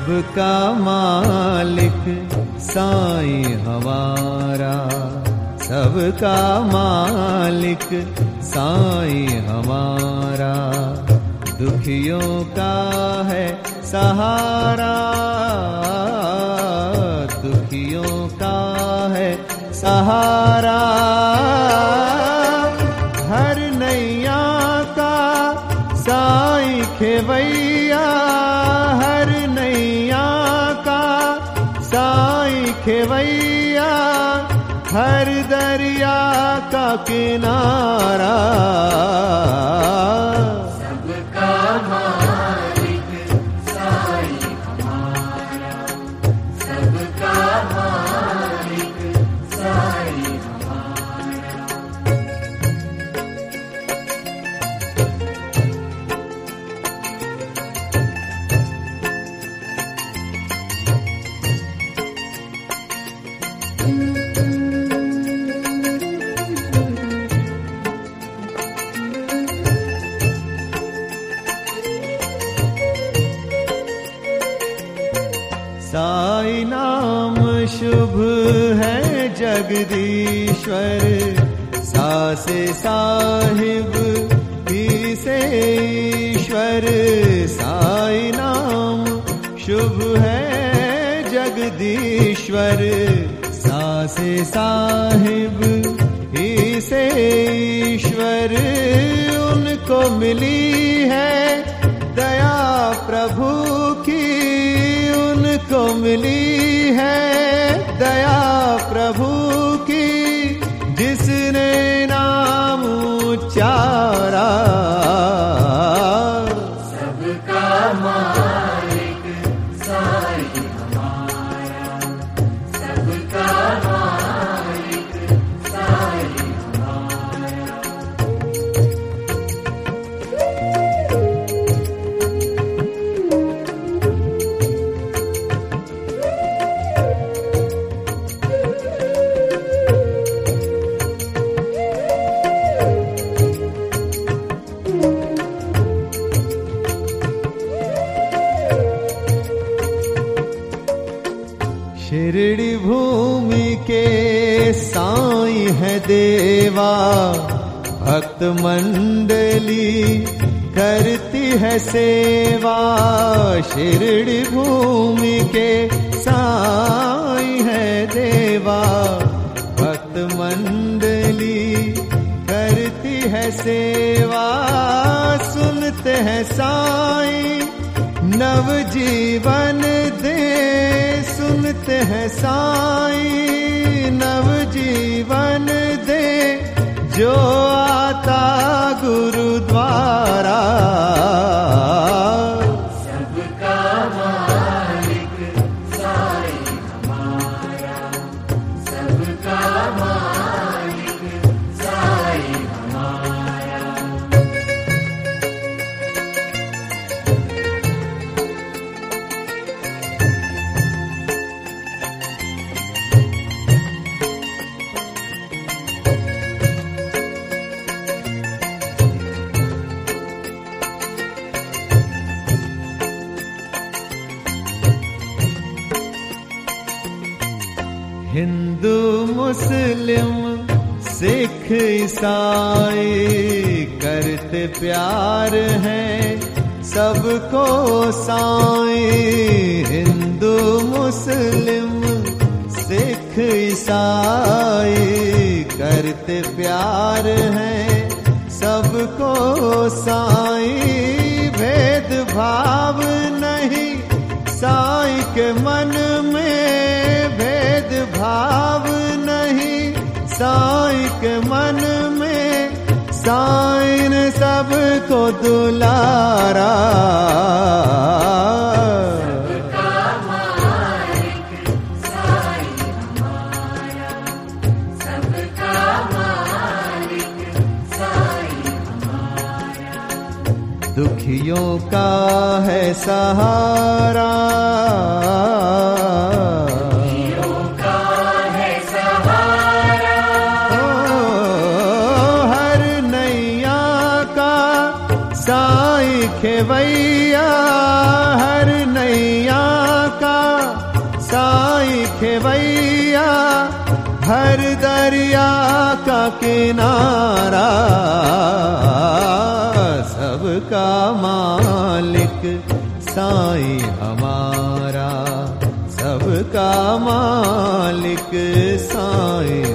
सबका मालिक साईं हमारा, सबका मालिक साईं हमारा, दुखियों का है सहारा, दुखियों का है सहारा। हर नैया का साईं खेवैया, हर नैया का साईं खेवैया, हर दरिया का किनारा। सबका मालिक साईं हमारा, सबका मालिक साईं हमारा। साईं नाम शुभ है जगदीश्वर, सा से साहिब ही से ईश्वर। साईं नाम शुभ है जगदीश्वर, सा से साहिब ही से ईश्वर। उनको मिली है दया प्रभु की, उनको मिली है दया प्रभु की, जिसने नाम उच्चारा। सबका मालिक साईं हमारा, सबका मालिक साईं हमारा। शिरडी भूमि के साईं है देवा, भक्त मंडली करती है सेवा। शिरडी भूमि के साईं है देवा, भक्त मंडली करती है सेवा। सुनते हैं साईं नव जीवन दे, सुनते हैं साईं नव जीवन दे, जो आता गुरुद्वारा। सबका मालिक साईं हमारा, सबका मालिक साईं हमारा। हिंदू मुस्लिम सिख ईसाई करते प्यार हैं सबको साईं। हिंदू मुस्लिम सिख ईसाई करते प्यार हैं सबको साईं। भेद भाव नहीं साईं के मन में, भेद भाव नहीं साईं के मन में, साईं ने सबको दुलारा। सबका मालिक साईं हमारा, सबका मालिक साईं हमारा। दुखियों का है सहारा, साईं खेवैया हर नैया साईं खेवैया हर दरिया का किनारा, सबका मालिक साईं हमारा, सबका मालिक साईं